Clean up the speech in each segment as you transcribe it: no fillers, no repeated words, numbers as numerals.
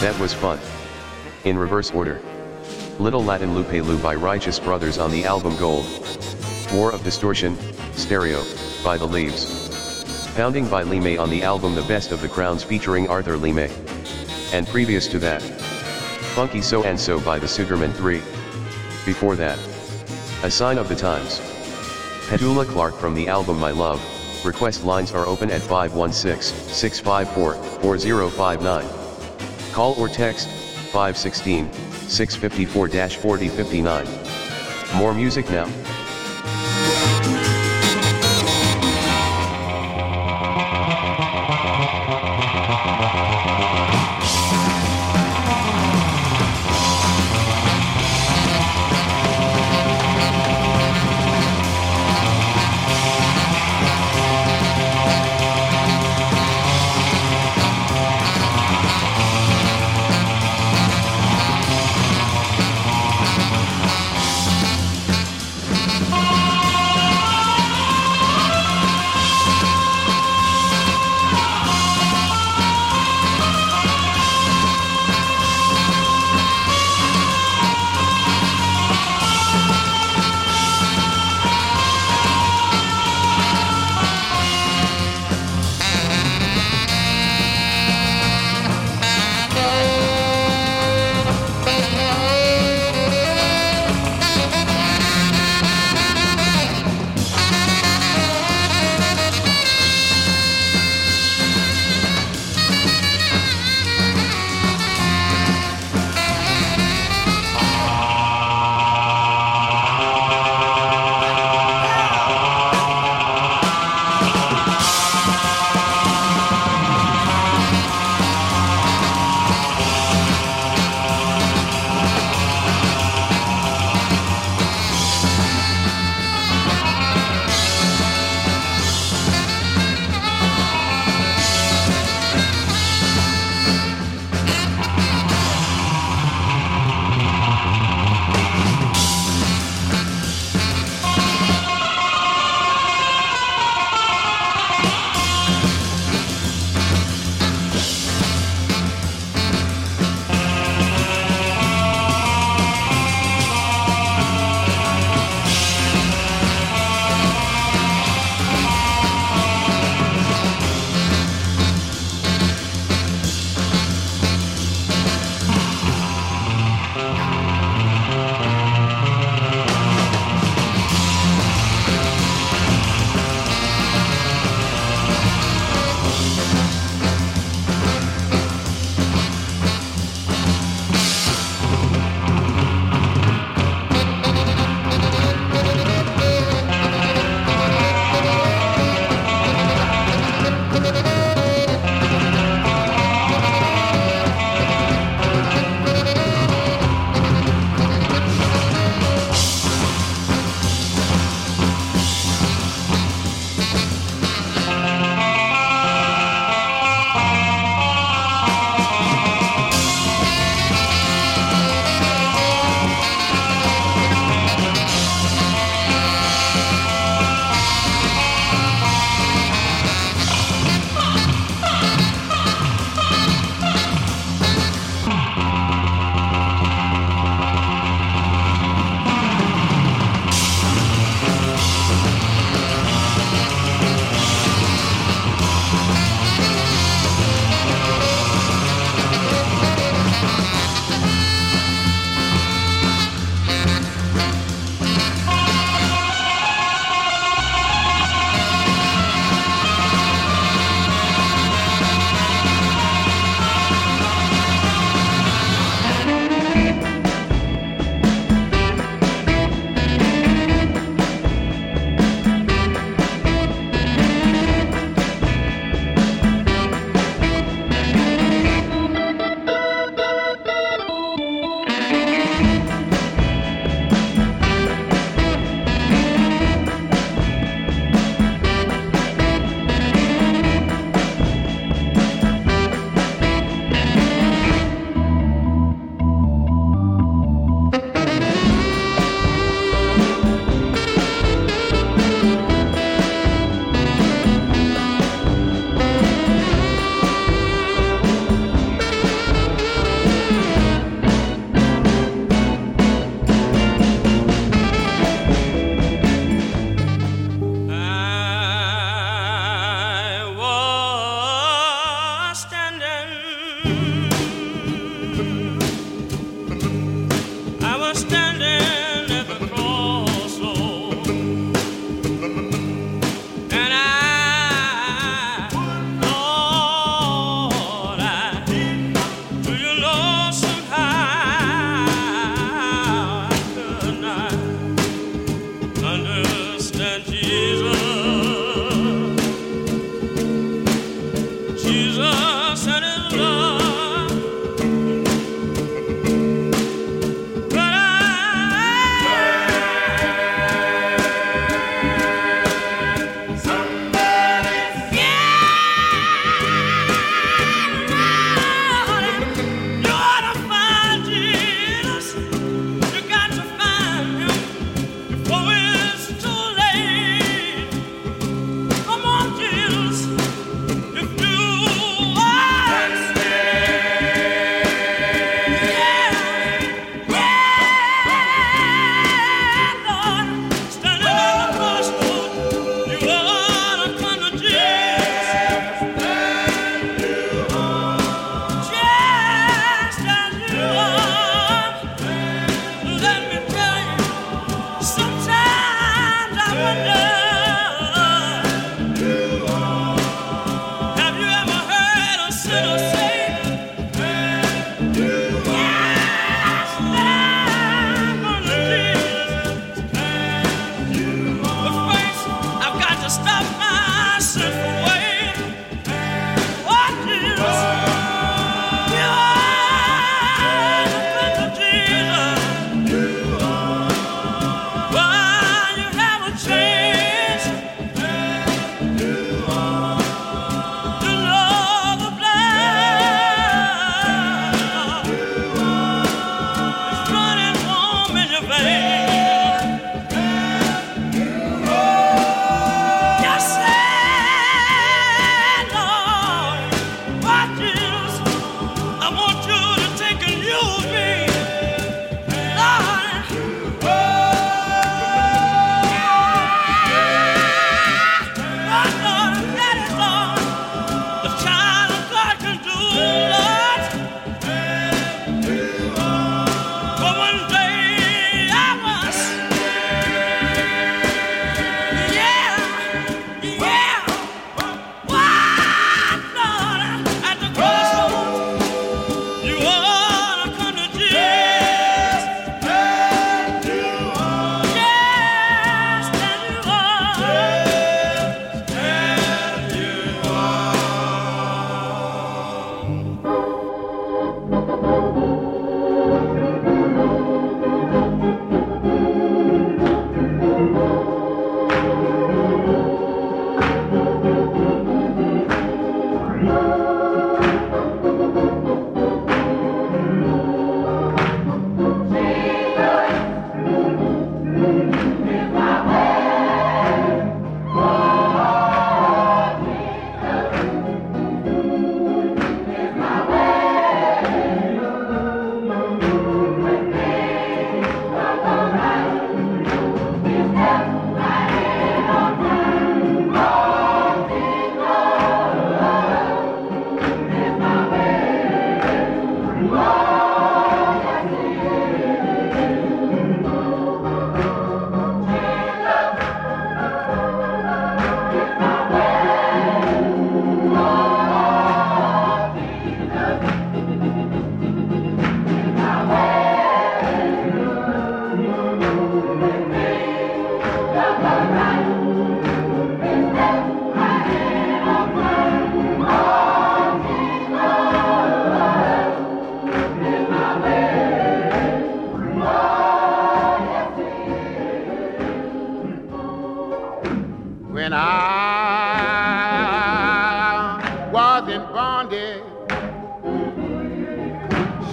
That was fun. In reverse order. Little Latin Lupe Lu by Righteous Brothers on the album Gold. War of Distortion, Stereo, by The Leaves. Pounding by Lee on the album The Best of the Crowns featuring Arthur Lee. And previous to that, Funky So and So by the Sugarman 3. Before that, A Sign of the Times. Petula Clark from the album My Love. Request lines are open at 516-654-4059. Call or text 516-654-4059. More music now.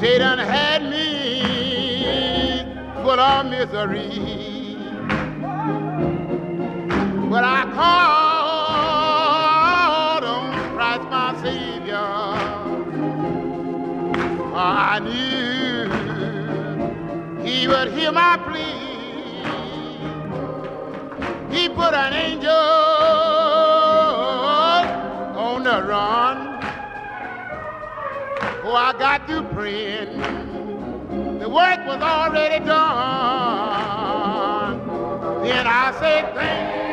Satan had me full of misery, but I called on Christ my Savior, for I knew He would hear my plea. He put an angel on the run. Oh, I got through praying. The work was already done. Then I said, thank you.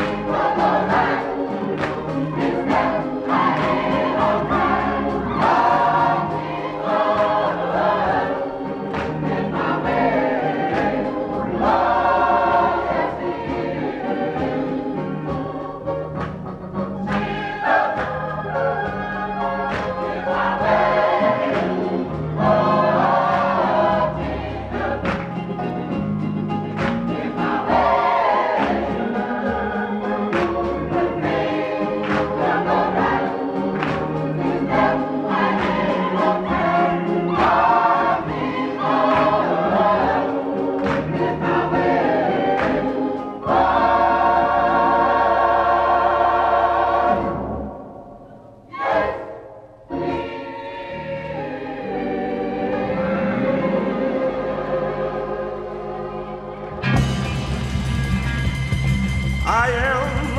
I am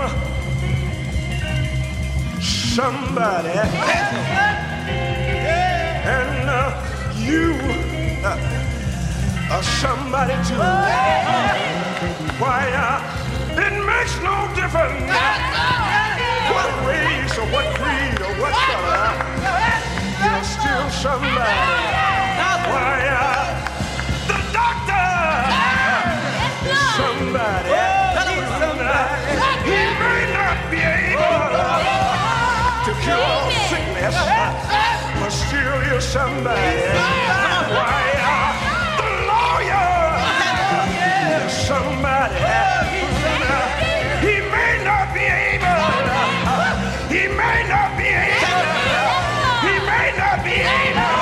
somebody, and you are somebody too. Why, it makes no difference what race or what creed or what color, you're still somebody. Why, the doctor is somebody. He may not be able to cure sickness, but still you're somebody. Why, the lawyer is somebody. He may not be able, he may not be able, he may not be able.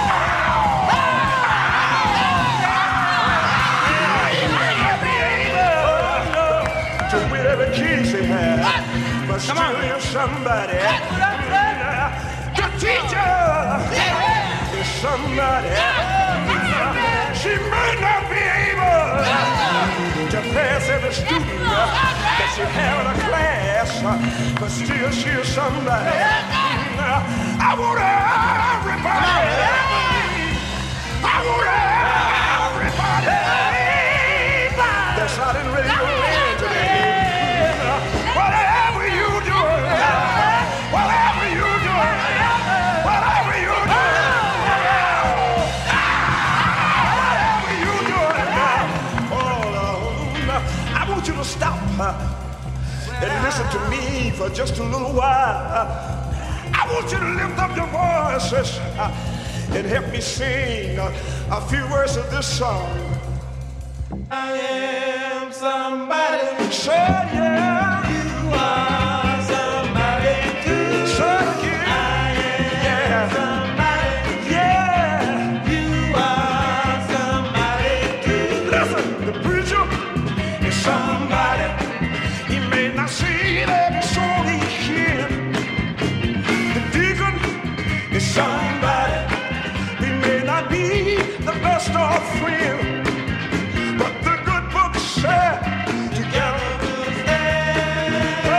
But still you're somebody. The teacher is somebody. She may not be able to pass every student that she have in a class, but still she's somebody. I want everybody. I want everybody that's out in radio land today. Whatever you do, whatever you do, whatever you do, whatever you do, hold on. I want you to stop and listen to me for just a little while. I want you to lift up your voices and help me sing a few verses of this song. I am somebody. Say yeah. Somebody, he may not see every soul he hears. The deacon is somebody, he may not be the best of friends, but the good book said together we'll stand.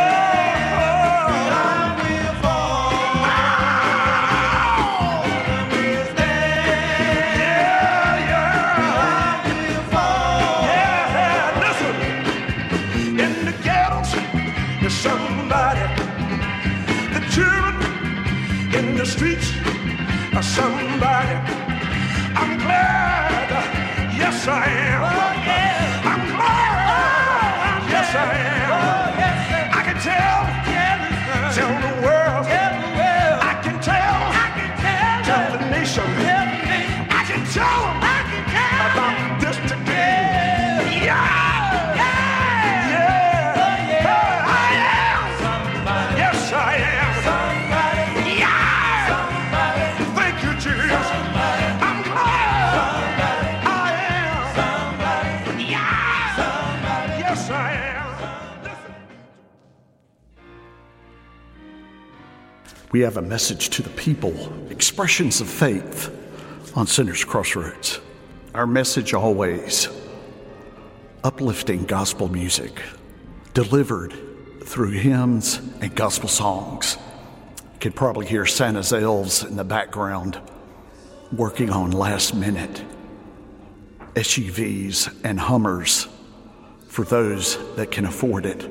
Some will fall, some will stand. Yeah. Some will fall. Yeah, listen. In the ghettos, there's somebody. The children in the streets are somebody. I'm glad, yes I am. Oh, yeah. I'm glad, yes I am. Oh, yes, I can tell the world. I can tell the nation. I can tell them about this today. Yeah. Yes, I am. Somebody. Yeah. Somebody. Thank you, Jesus. Somebody. We have a message to the people, expressions of faith on Sinners Crossroads. Our message always, uplifting gospel music, delivered through hymns and gospel songs. You can probably hear Santa's elves in the background working on last-minute SUVs and Hummers for those that can afford it.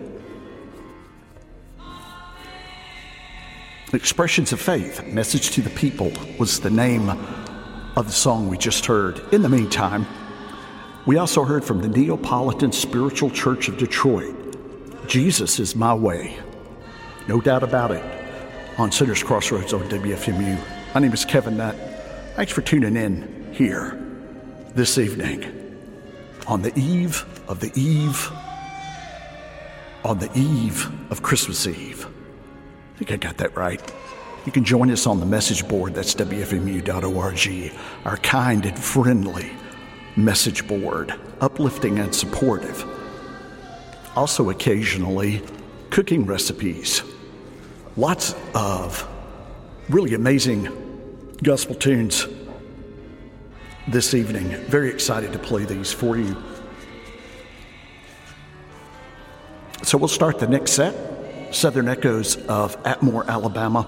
Expressions of Faith, Message to the People, was the name of the song we just heard. In the meantime, we also heard from the Neapolitan Spiritual Church of Detroit, Jesus is My Way. No doubt about it, on Sinners Crossroads on WFMU. My name is Kevin Nutt. Thanks for tuning in here this evening on the eve of Christmas Eve. I think I got that right. You can join us on the message board. That's WFMU.org, our kind and friendly message board, uplifting and supportive. Also occasionally cooking recipes. Lots of really amazing gospel tunes this evening. Very excited to play these for you. So we'll start the next set, Southern Echoes of Atmore, Alabama.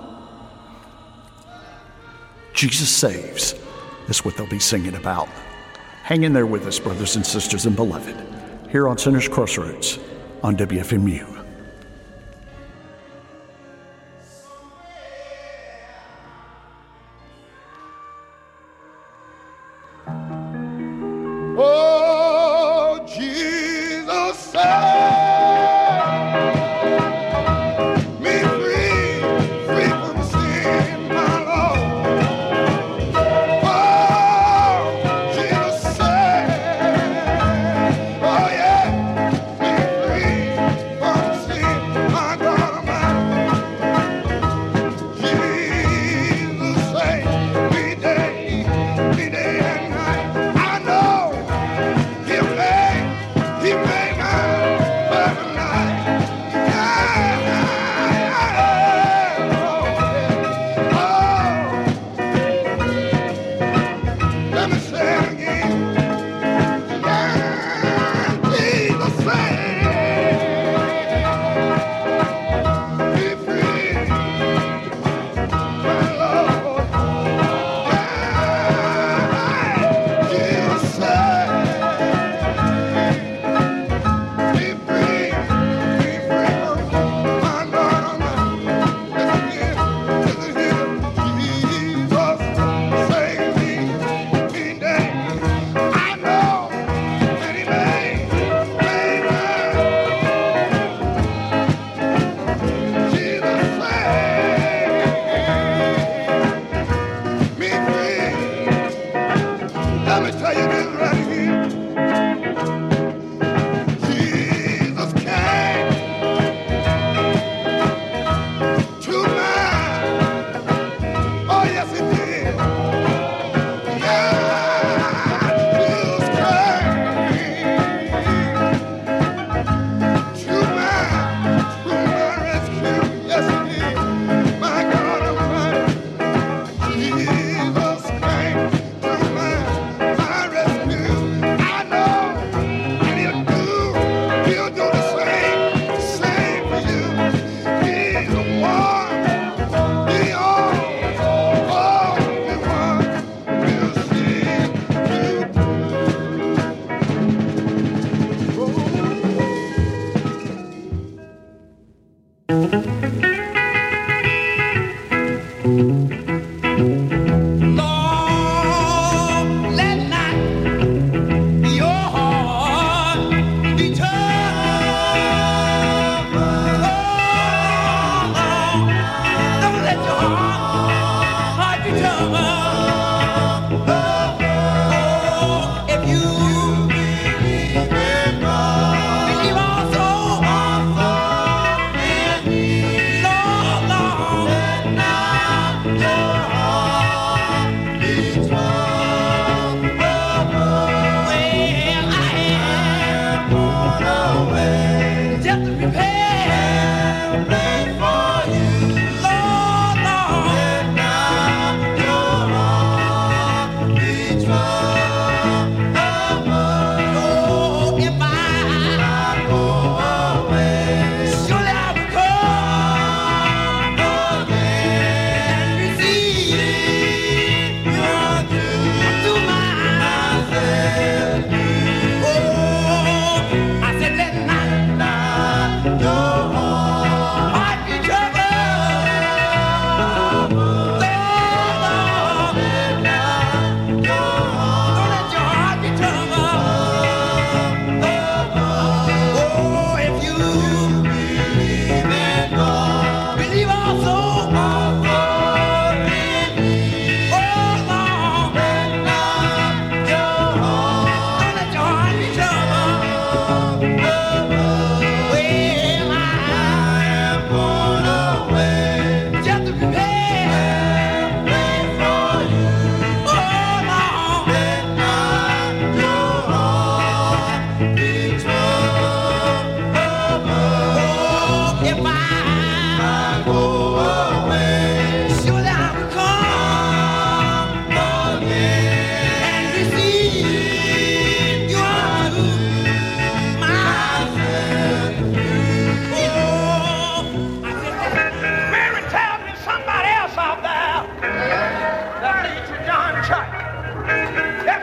Jesus Saves is what they'll be singing about. Hang in there with us, brothers and sisters and beloved, here on Sinners Crossroads on WFMU. Oh, Jesus said,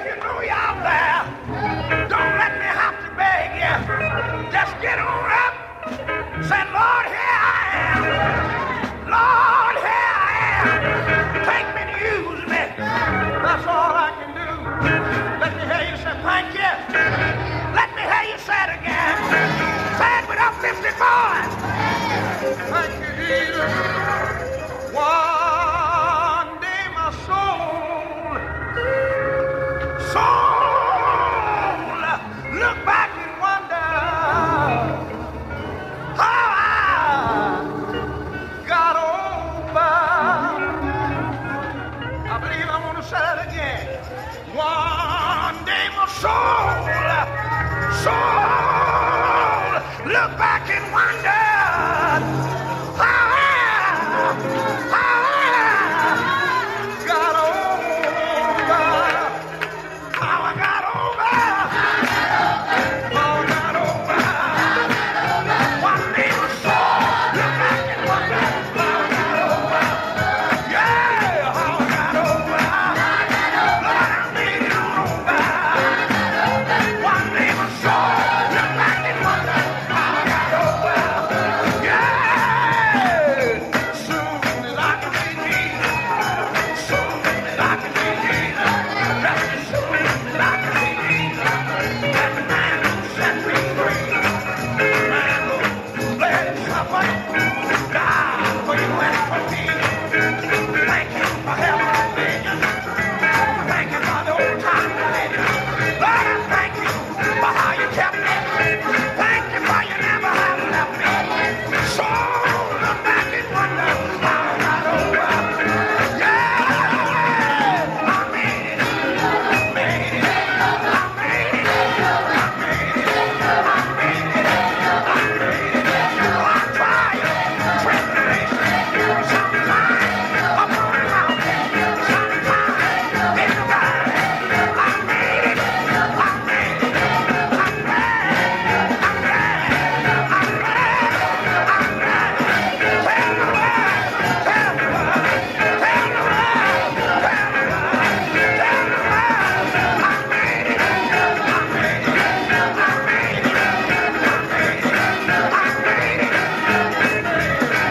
you know you're out there, don't let me have to beg you. Just get on up. Say, Lord, here I am. Lord, here I am. Take me and use me. That's all I can do. Let me hear you say thank you. Let me hear you say it again. Say it with uplifted voice. Thank you, Jesus. One day my soul, look back and wonder how I got over. I believe I want to say that again. One day my soul, look back and wonder how I got over. How I got over. How I got over. One day my soul, look back and wonder how I got over. Yeah, how I got over. Lord, I made it over. One day my soul, look back and wonder how I got over. Yeah, soon as I can see Jesus, soon as I can see Jesus, just as soon as I can see Jesus, that man who set me free, man who bled and suffered, died for you and for me. Thank you for helping me. Thank you for the old time religion. Lord, I thank you for how you kept me. Thank you for you never have left me. So look back and wonder how I got over. Yeah, I made it. Made it. I made it. I made it. I made it. I made it. I tried tribulation. Sometimes up on the mountain. Sometimes in the valley. I made it. I made it. I'm glad. I'm glad. I'm glad. I'm glad. Tell the world. Tell the world. Tell the world. Tell the world. Tell the world. I made it. I made it. I made it. I made it. I made it.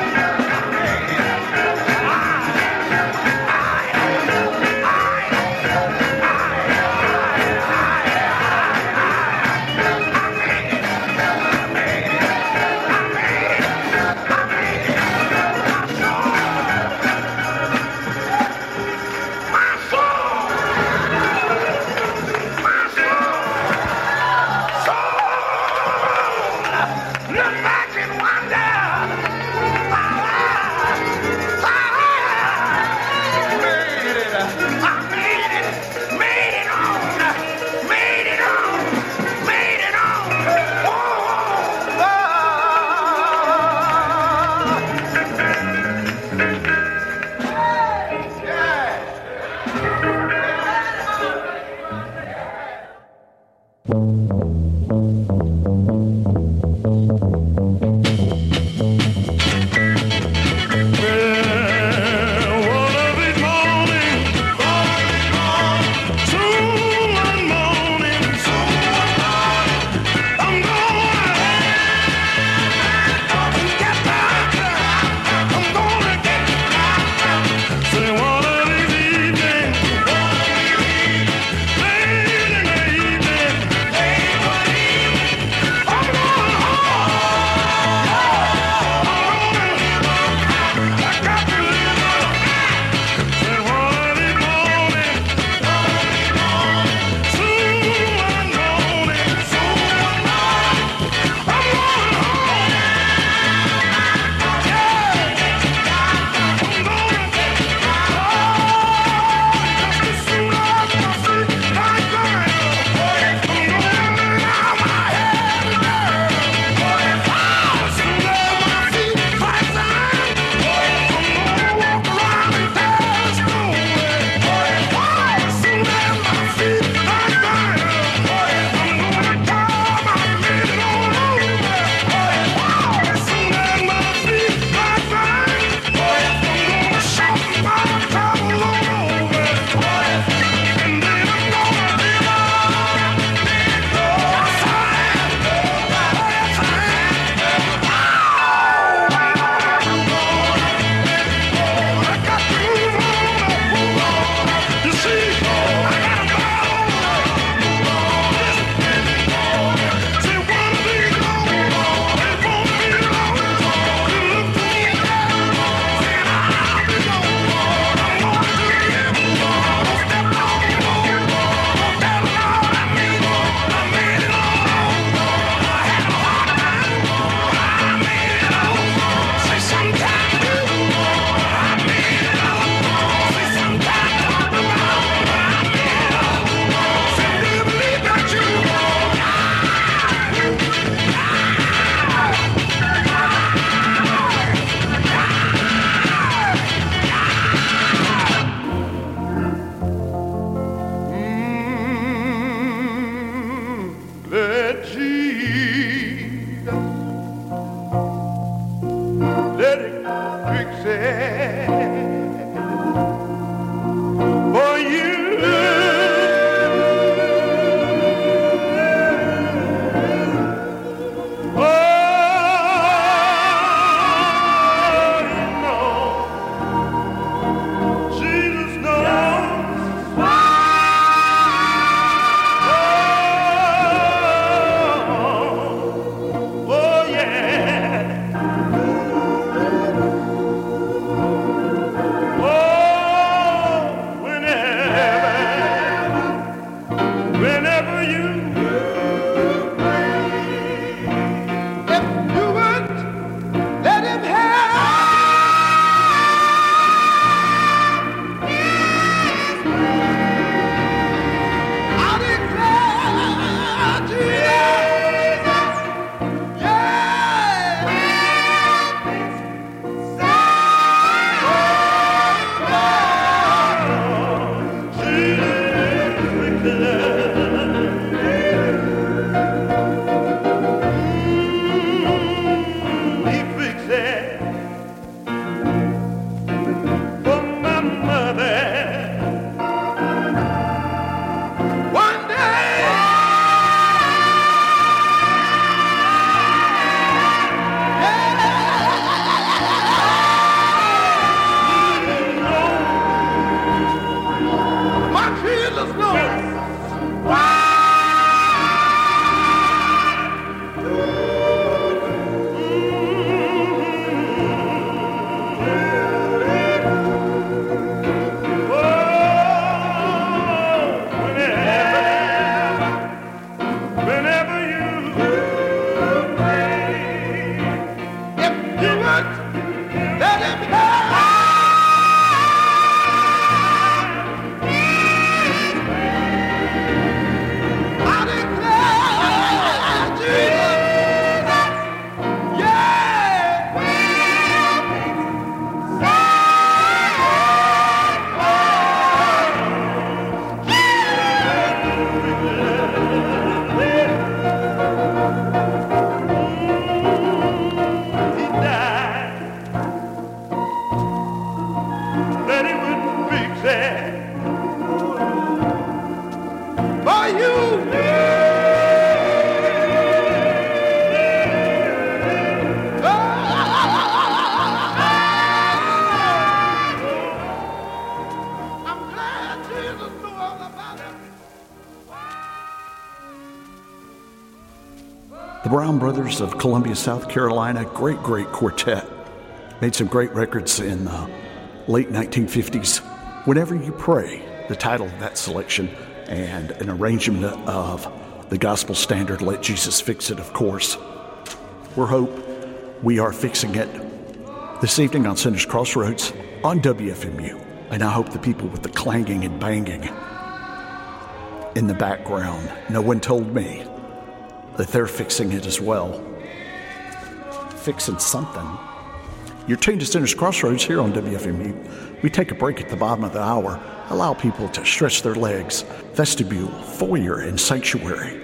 Look back and wonder how I made it. I made it. Made it on. Made it on. Made it on. The Brown Brothers of Columbia, South Carolina, great quartet. Made some great records in the late 1950s. Whenever You Pray, the title of that selection, and an arrangement of the gospel standard, Let Jesus Fix It, of course. We are fixing it this evening on Sinners Crossroads on WFMU. And I hope the people with the clanging and banging in the background, no one told me that they're fixing it as well. Fixing something. You're tuned to Sinners Crossroads here on WFMU. We take a break at the bottom of the hour, allow people to stretch their legs, vestibule, foyer, and sanctuary.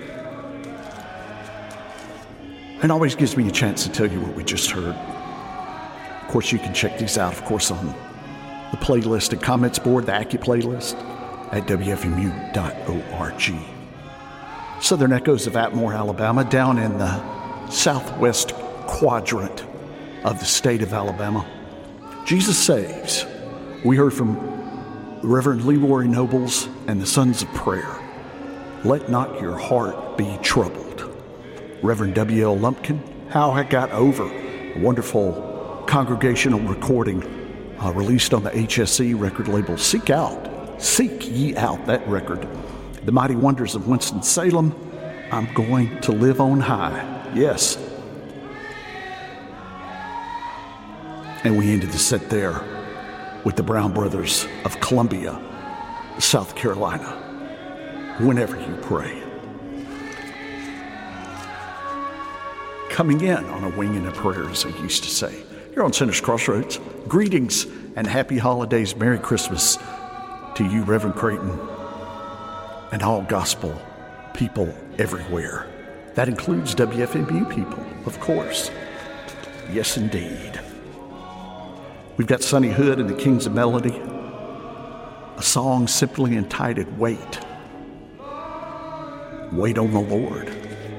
And always gives me a chance to tell you what we just heard. Of course, you can check these out, of course, on the playlist and comments board, the Accu playlist, at WFMU.org. Southern Echoes of Atmore, Alabama, down in the southwest quadrant of the state of Alabama. Jesus Saves. We heard from Reverend Leroy Nobles and the Sons of Prayer. Let Not Your Heart Be Troubled. Reverend W.L. Lumpkin, How I Got Over, a wonderful congregational recording released on the HSE record label. Seek Ye Out, that record. The Mighty Wonders of Winston-Salem, I'm Going to Live on High. Yes. And we ended the set there with the Brown Brothers of Columbia, South Carolina. Whenever You Pray. Coming in on a wing and a prayer, as I used to say. Here on Sinners Crossroads, greetings and happy holidays. Merry Christmas to you, Reverend Creighton, and all gospel people everywhere. That includes WFMU people, of course. Yes, indeed. We've got Sonny Hood and the Kings of Melody, a song simply entitled Wait. Wait on the Lord.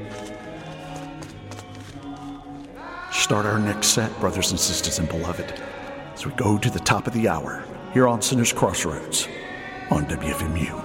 Start our next set, brothers and sisters and beloved, as we go to the top of the hour here on Sinners Crossroads on WFMU.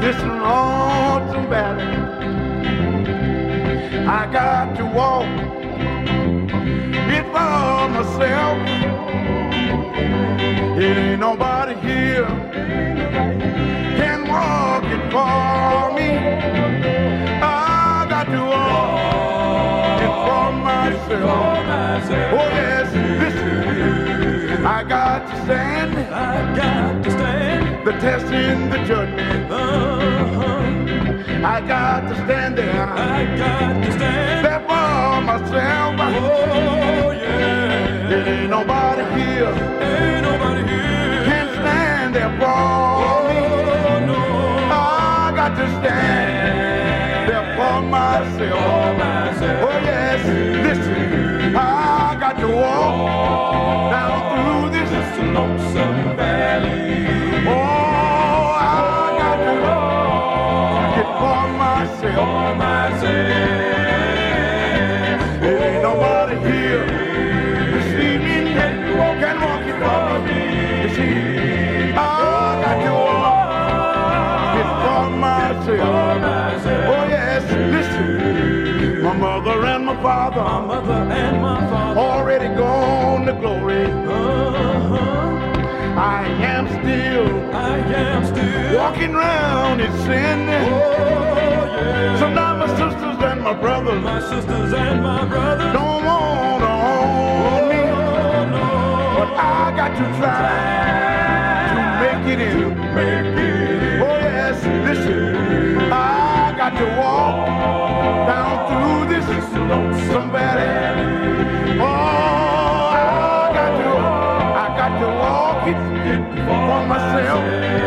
this lonesome valley. I got to walk it for myself. It ain't nobody here can walk it for me. I got to walk it for myself. Oh yes, listen, I got to stand the test in the judgment. I got to stand there. There for myself. Oh yeah. It ain't nobody here can stand there for me. No. I got to stand there for myself. Oh yes, listen, I got to walk down through this lonesome valley. Oh, I got to walk it for myself. It ain't nobody here this evening can walk it for me. You see, I got to walk it for myself. Oh yes, listen, my mother and my father already gone to glory. I am still walking around in sin. So now my sisters and my brothers don't want to own me. But I got to try to make it in. Oh yes, listen, I got to walk down through this lonesome valley. Oh, I got to walk it for myself.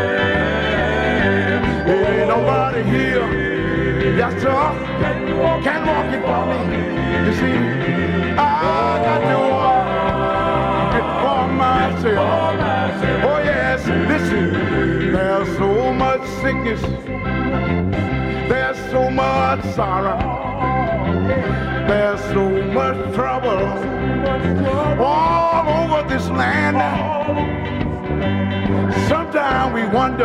It ain't nobody here, yes sir, can walk it for me. You see, I got to walk it for myself. Oh yes, listen, there's so much sickness, there's so much sorrow, there's so much trouble all over this land. Sometimes we wonder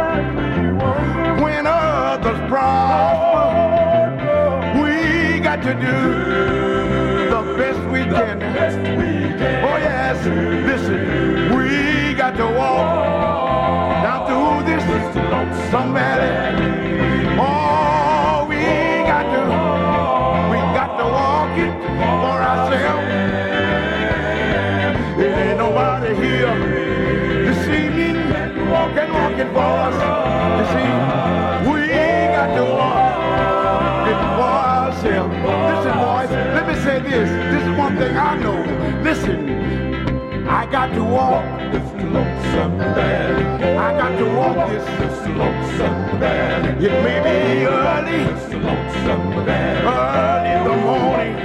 when others prosper. We got to do the best we can. Oh yes, listen, we got to walk down through this lonesome valley. Oh, we got to walk it for ourselves. It ain't nobody here this evening can walk it for us. You see, we got to walk it for ourselves. Listen, boys, let me say this. This is one thing I know. Listen, I got to walk this lonesome valley. I got to walk this lonesome valley. It may be early in the morning.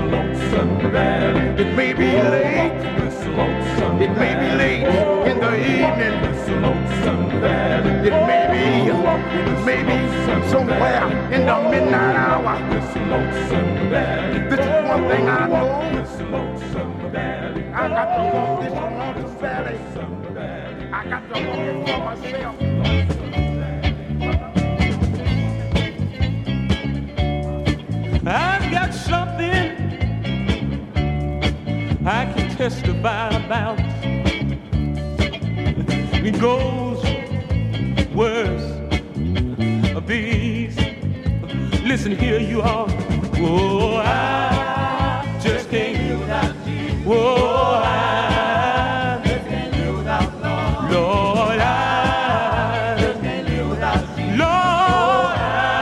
It may be late. It may be late in the evening. It may be somewhere in the midnight hour. This is one thing I know. I got to walk this lonesome valley. I got to walk it for myself. I've got something I can testify about. It goes words of these. Listen here, you all. Oh, I just can't live without Jesus. Oh, I just can't live without Lord. Lord, I just can't live without Jesus. Lord,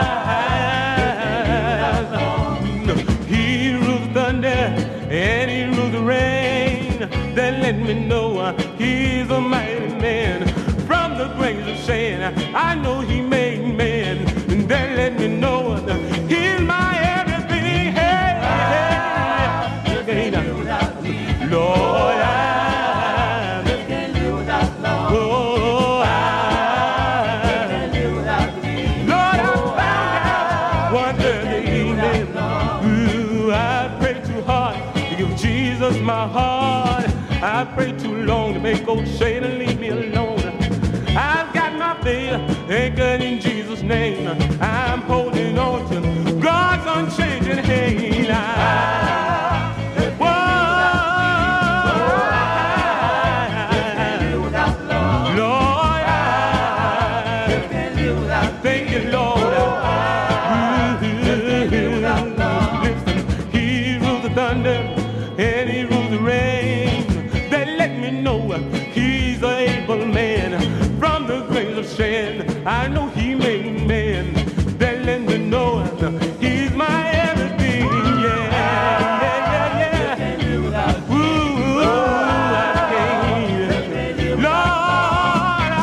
I He rules thunder and He rules the rain. That let me know He's a mighty man. From the grains of sand, I know He made man. And that let me know He's my everything. Hey, hey, hey. Lord, I just can't live without Lord. Oh, I can't live without Jesus. Lord, I found out one Thursday evening. Ooh, I prayed too hard to give Jesus my heart. I prayed too long to make old Satan leave me alone. I've got my faith, ain't make it in Jesus' name. I'm holding on to God's unchanging hand. Lord, thank you, Lord. Listen, He rules the thunder and He rules the rain. That let me know He's an able man. From the grains of sand, I know He made man. That let me know He's my everything. Yeah, yeah, yeah, yeah. Ooh, I can't. Lord,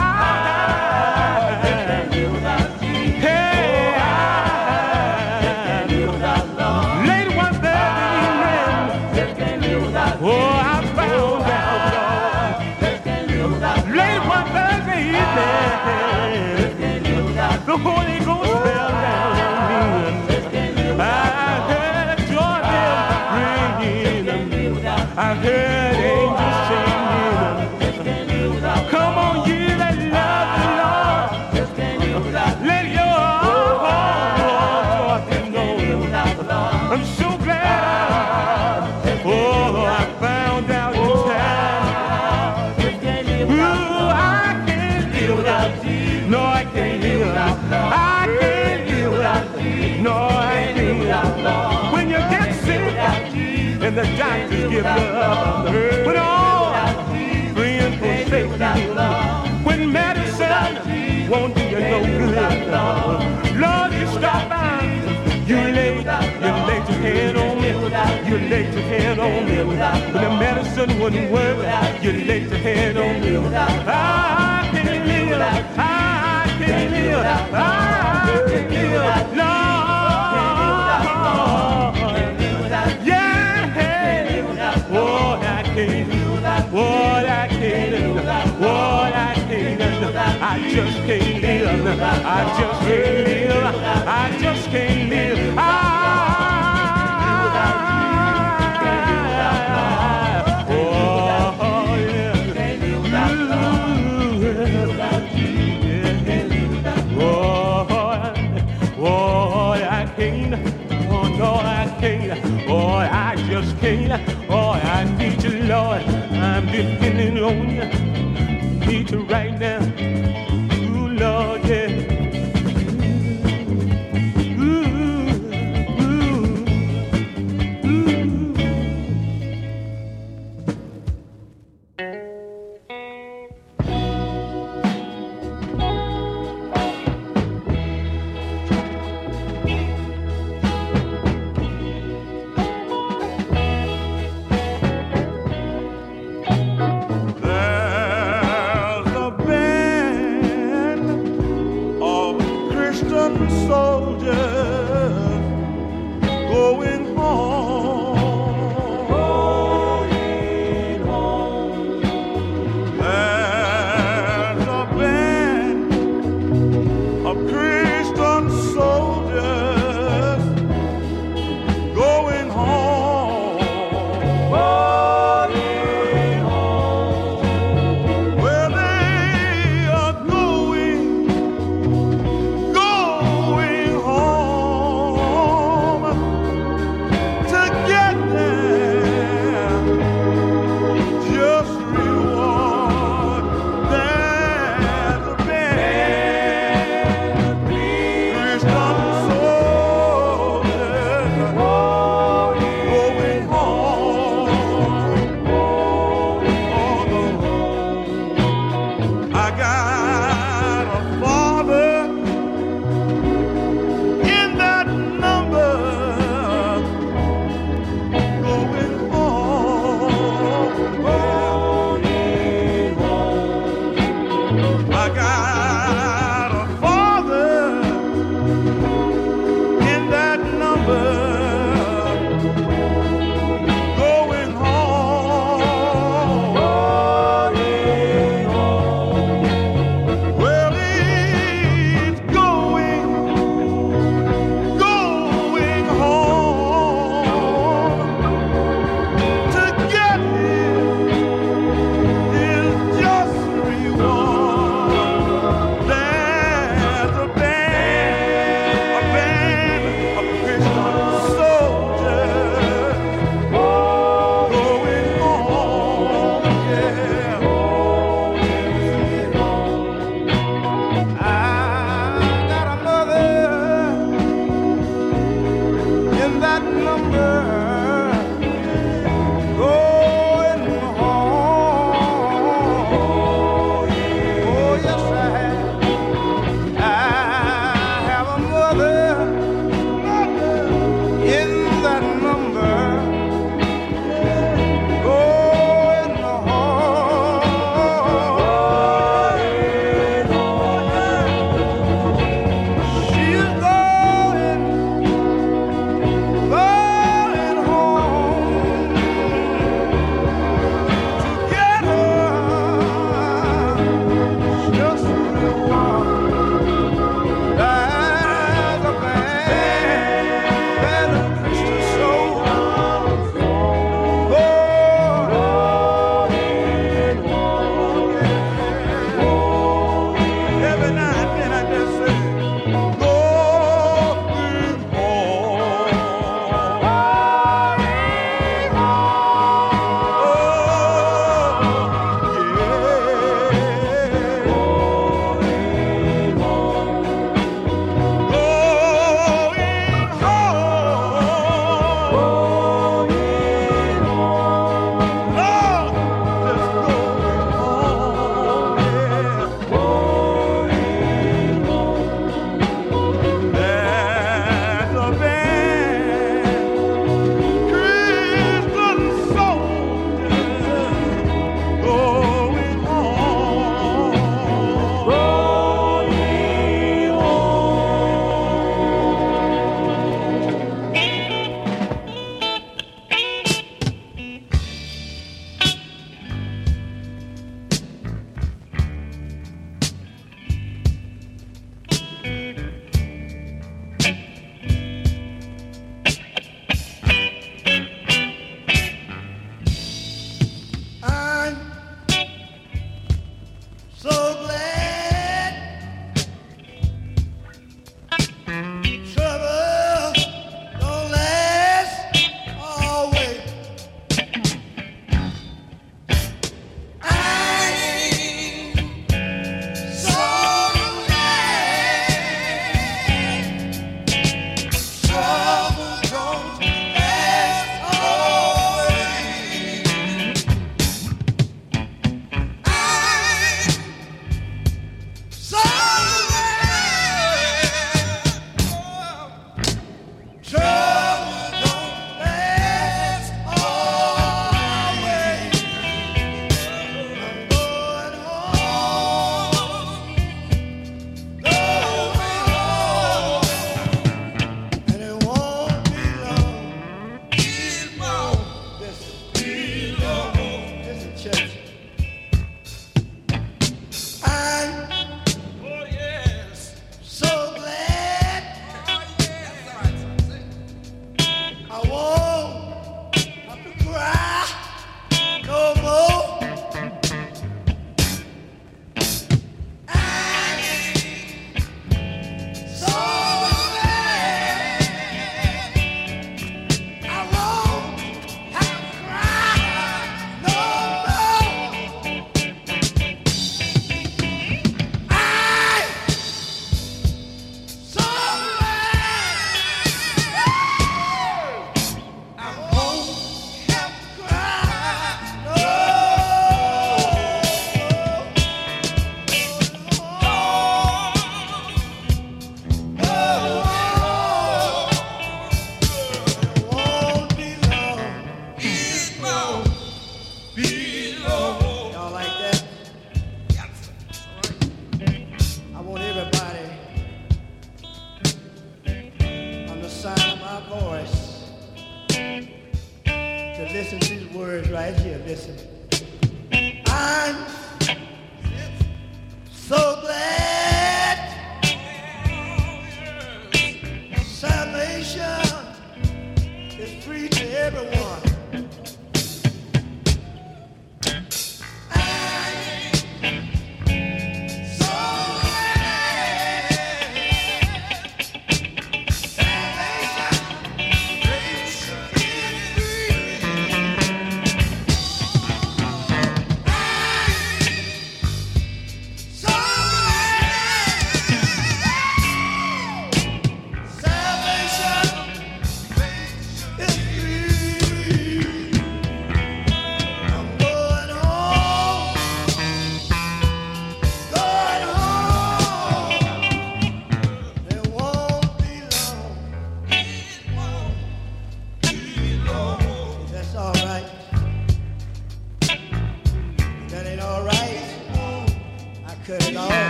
late one Thursday evening, oh, I found out, Lord. Late one Thursday evening, the Holy Ghost fell down on me. I heard a joy bell ringing. I heard angels singing. Come on, you that love the Lord, let your heart know. I'm so glad. Oh, I found out in time. Ooh, I can't live without Jesus. No, I can't live without. I can't live without Jesus. No, I can't live without. When you get sick and the doctors give up, when all friends forsake you, when medicine won't do you no good, Lord, you stop by. You lay your hand on me. You laid your hand on me. When the medicine wouldn't work, you laid your hand on me. I can't live. I can't live. I can't live. No. Yeah. Oh, I can't. Oh, I can't. Oh, I can't. I just can't live. I just can't live. I just can't live. Oh, I need you, Lord. I'm depending on you. Need you right now. Ooh, Lord, yeah. There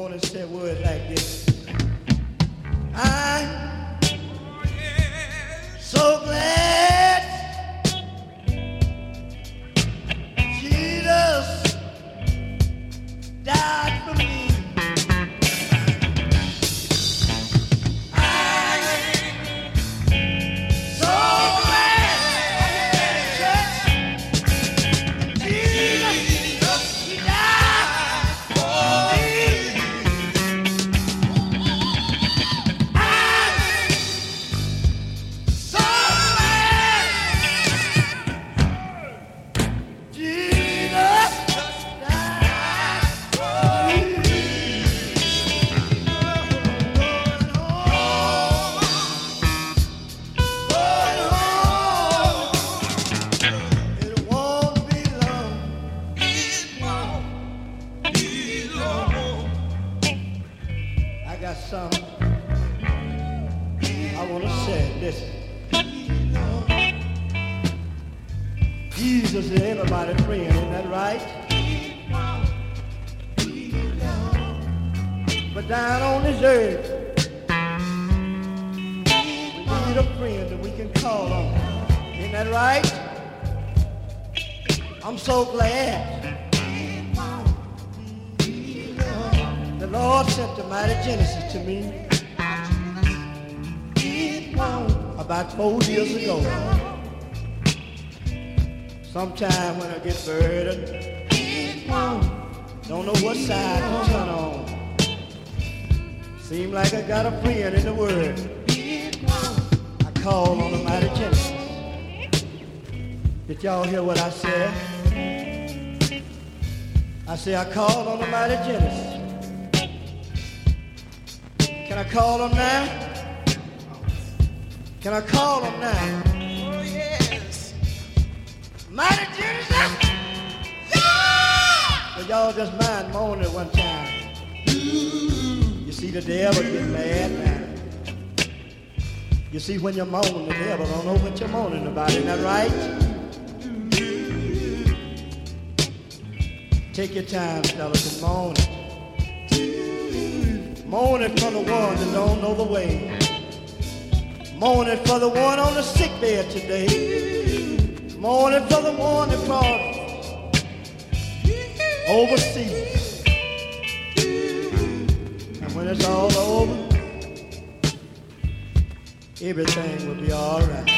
on and say words like this. I'm so glad Jesus died for me. Jesus is everybody's friend, isn't that right? But down on this earth, we need a friend that we can call on. Isn't that right? I'm so glad the Lord sent the mighty Genesis to me about 4 years ago. Sometime when I get burdened, don't know what side to turn on. Seem like I got a friend in the Word. I call on the mighty Genesis. Did y'all hear what I said? I say I called on the mighty Genesis. Can I call him now? Can I call him now? Oh, yes. Mighty Genesis! Yeah! But y'all just mind moaning one time. You see the devil get mad now. You see when you moan, the devil don't know what you're moaning about. Isn't that right? Take your time, fellas, and moan it. Moan it for the one that don't know the way. Moan it for the one on the sick bed today. Moan it for the one that brought overseas. And when it's all over, everything will be all right.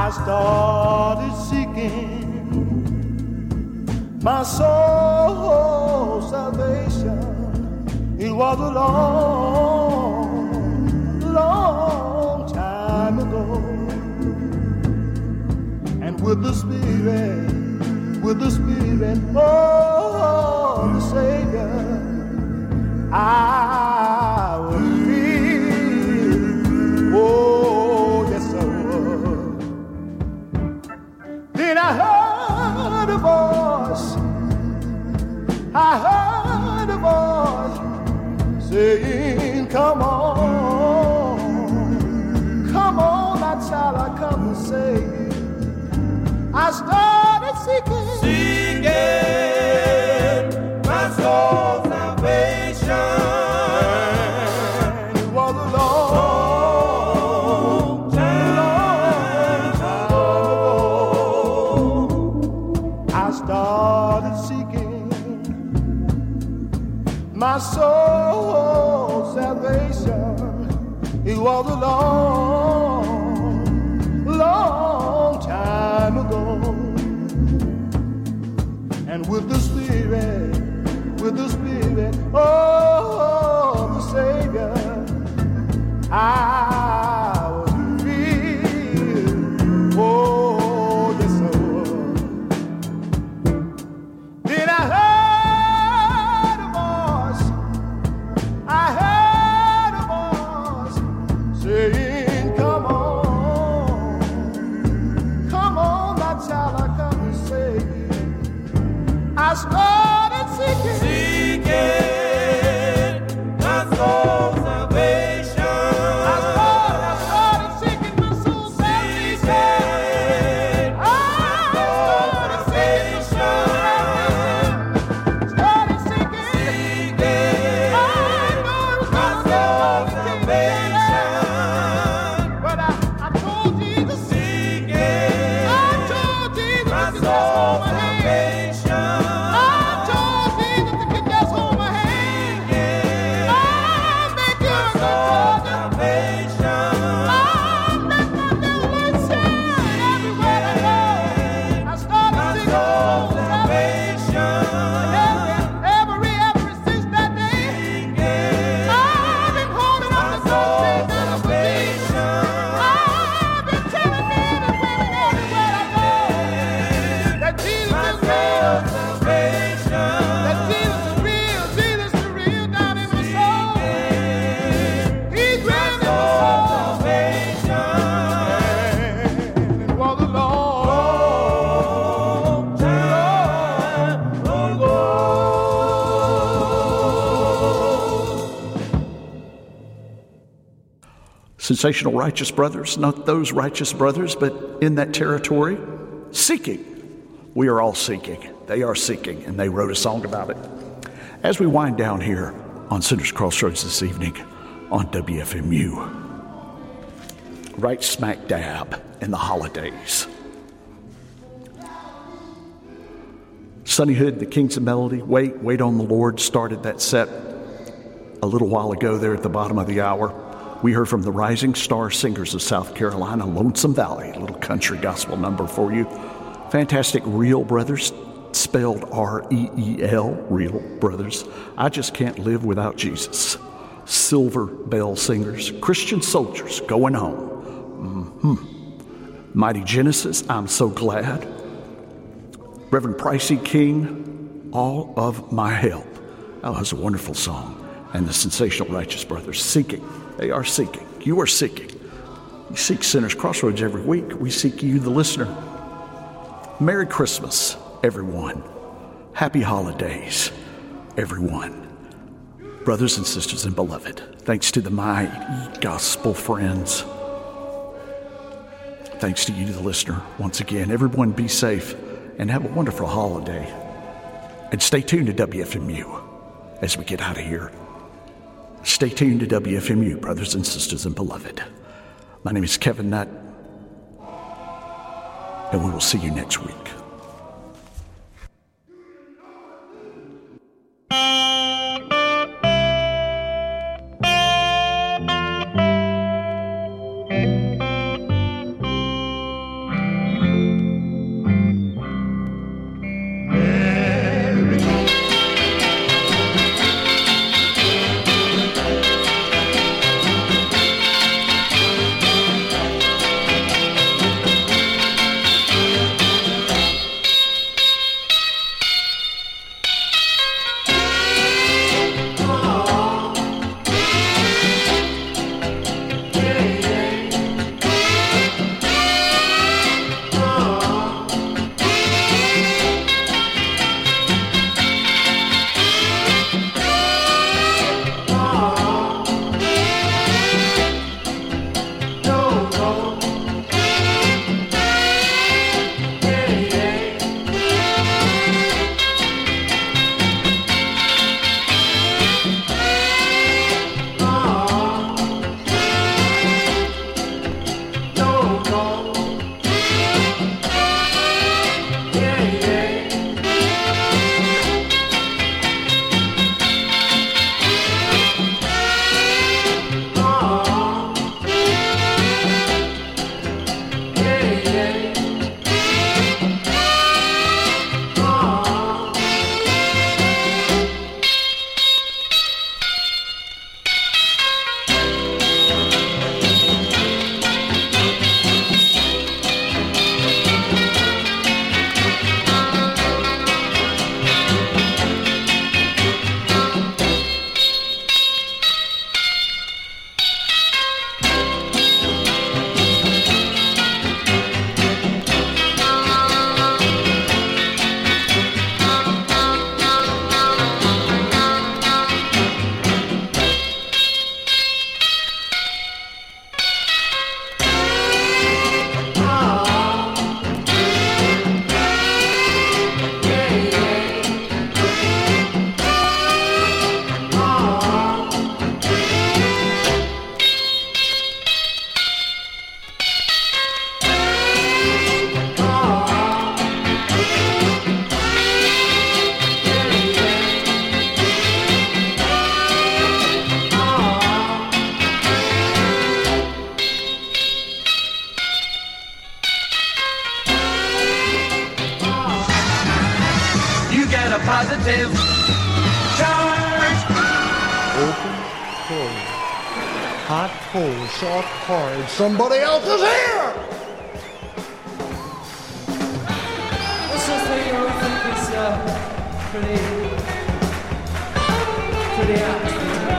I started seeking my soul's salvation. It was a long, long time ago. And with the Spirit, oh, the Savior, I was free. Oh, yes, I was. Then I heard a voice. I heard a voice saying, come on, my child, I come to save you. I started seeking my soul's salvation. And it was a long time ago. I started seeking my soul's salvation. It was a long time ago. And with the Spirit, oh, the Savior, I was free. Oh, yes, I was. Then I heard a voice saying, come on, my child, I come to save you. I started seeking my soul's salvation. I started seeking my soul's salvation. I started seeking my soul's salvation. But I told Jesus, my soul's salvation. Sensational Righteous Brothers, not those righteous brothers, but in that territory, seeking. We are all seeking. They are seeking, and they wrote a song about it. As we wind down here on Sinners Crossroads this evening on WFMU, right smack dab in the holidays. Sonny Hood, the Kings of Melody, Wait on the Lord, started that set a little while ago there at the bottom of the hour. We heard from the Rising Star Singers of South Carolina, Lonesome Valley, a little country gospel number for you. Fantastic Real Brothers, spelled R-E-E-L, Real Brothers. I Just Can't Live Without Jesus. Silver Bell Singers, Christian Soldiers, Going Home. Mighty Genesis, I'm So Glad. Reverend Pricey King, All of My Help. That was a wonderful song. And the Sensational Righteous Brothers, Seeking. They are seeking. You are seeking. We seek Sinners Crossroads every week. We seek you, the listener. Merry Christmas, everyone. Happy holidays, everyone. Brothers and sisters and beloved, thanks to the mighty gospel friends. Thanks to you, the listener. Once again, everyone be safe and have a wonderful holiday. And stay tuned to WFMU as we get out of here. Stay tuned to WFMU, brothers and sisters and beloved. My name is Kevin Nutt, and we will see you next week. positive charge. Open, close. Hot, cold, soft, hard. Somebody else is here! Let's just say you all think it's pretty apt.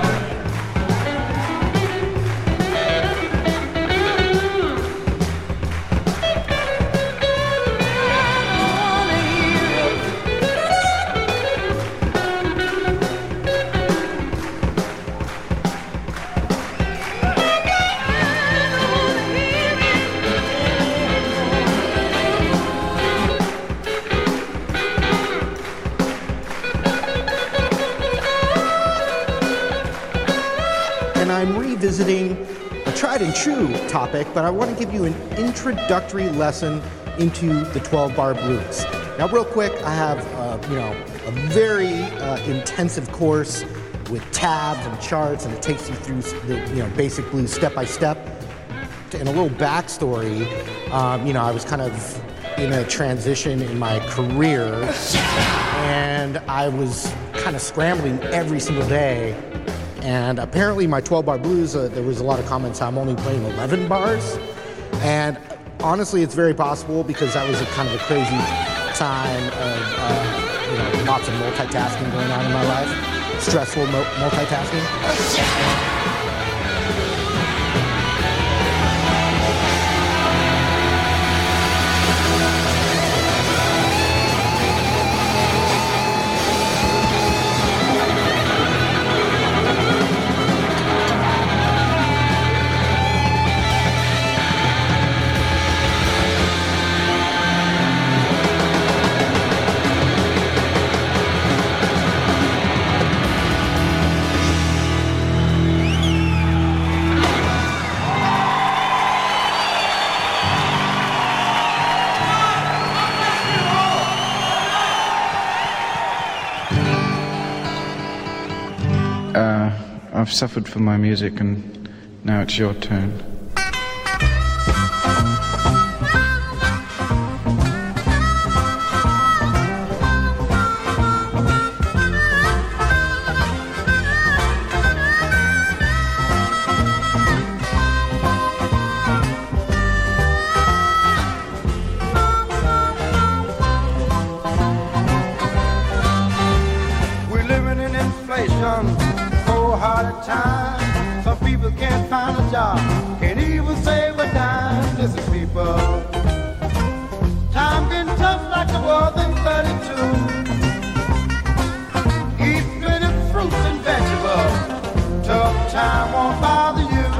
I'm revisiting a tried and true topic, but I want to give you an introductory lesson into the 12-bar blues. Now, real quick, I have a very intensive course with tabs and charts, and it takes you through the basic blues step by step. And a little backstory, I was kind of in a transition in my career, and I was kind of scrambling every single day. And apparently my 12-bar blues, there was a lot of comments I'm only playing 11 bars. And honestly, it's very possible because that was a kind of a crazy time of lots of multitasking going on in my life. Stressful multitasking. I've suffered for my music, and now it's your turn. We're living in inflation. Hard time. Some people can't find a job, can't even save a dime. Listen, people, time getting tough like it was in 32. Eat plenty fruits and vegetables. Tough time won't bother you.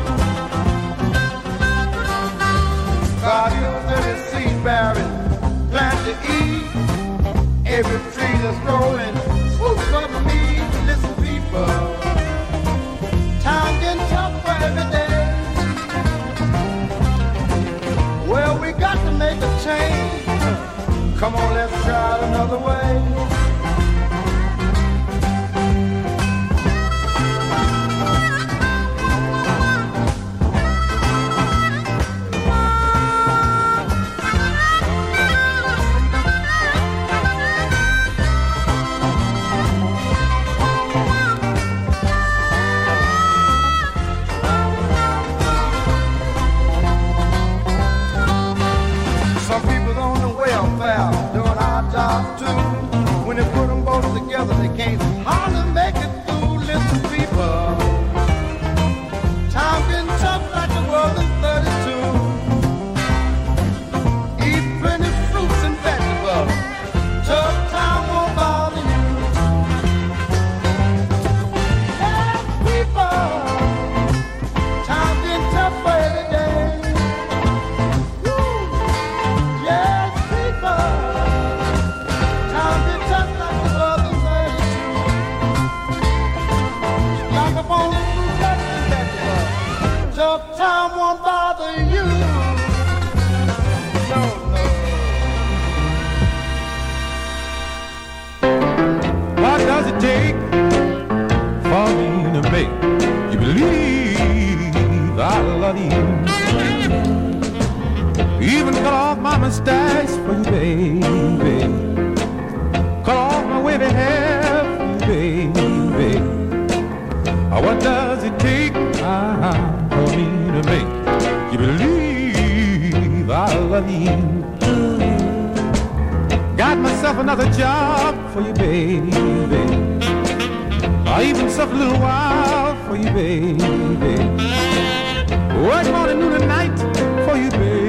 God knows every seed bearing plant to eat. Every tree that's growing fruit for me. Listen, people. Time getting tougher every day. Well, we got to make a change. Come on, let's try it another way. When they put them both together, they can't hardly make it through. Listen, people, time getting tough like it was in 32. Eat plenty fruits and vegetables. Tough time won't bother you. Yeah, people, time getting tough for every day. Woo. Yeah, people. Tough time won't bother you. No, no. What does it take for me to make you believe I love you? Even cut off my mustache for you, baby. Cut off my way baby, have for you, baby? What does it take for me to make you believe I love you? Got myself another job for you, baby. I even suffer a little while for you, baby. Work morning, noon, and night for you, baby.